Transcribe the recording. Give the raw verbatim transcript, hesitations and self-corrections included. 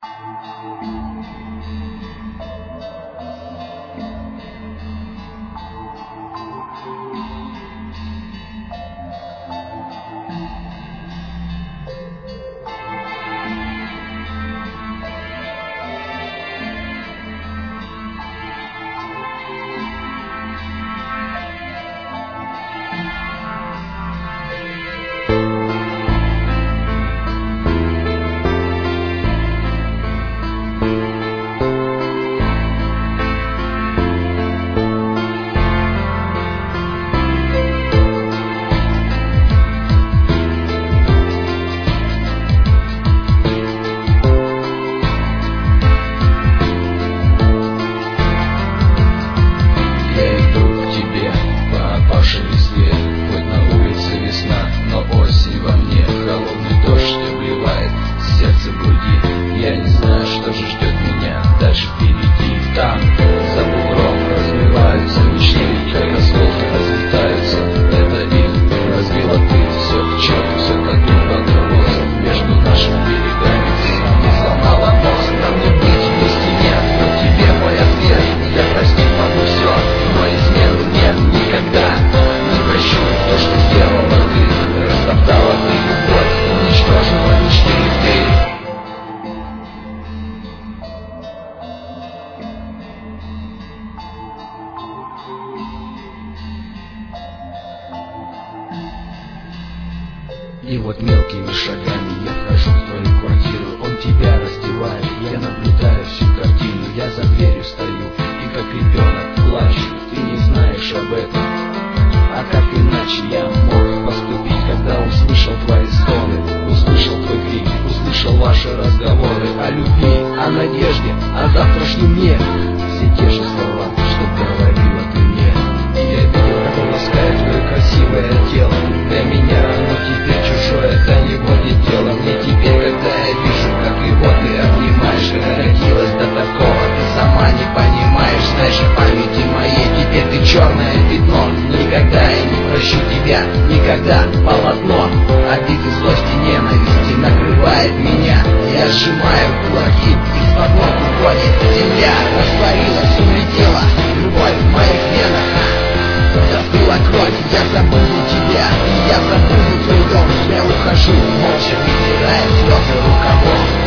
Я не знаю, что же ждет меня дальше впереди. Там, за бугром, разбиваются мечты, как осколки разлетаются. Это их разбила ты. Все к черту, все как дух оторвался между нашими берегами. Не сломала мозг, нам не быть вместе нет. Но к тебе мой ответ, я простить могу все, но измены нет никогда. Не прощу то, что сделала ты, растоптала ты любовь, уничтожила мечты ты. И вот мелкими шагами я вхожу в твою квартиру, он тебя раздевает, я наблюдаю всю картину, я за дверью стою и как ребенок плачу, ты не знаешь об этом, а как иначе я мог поступить, когда услышал твои стоны, услышал твой крик, услышал ваши разговоры о любви, о надежде, о завтрашнем дне, все те же слова, что говорила ты мне, и я видел, как ласкает твое красивое тело, для меня оно теперь чужое, до него не дело. Мне теперь, когда я вижу, как его ты обнимаешь, докатилась до такого, ты сама не понимаешь. Знаешь, в памяти моей теперь ты черное пятно. Никогда я не прощу тебя, никогда полотно обиды, злости, ненависти накрывает меня. Я сжимаю кулаки, из-под ног уходит земля, растворилась, улетела любовь в моих венах. Застыла кровь, я забуду тебя, я забуду твой дом. Я ухожу, молча вытирая слезы рукавом.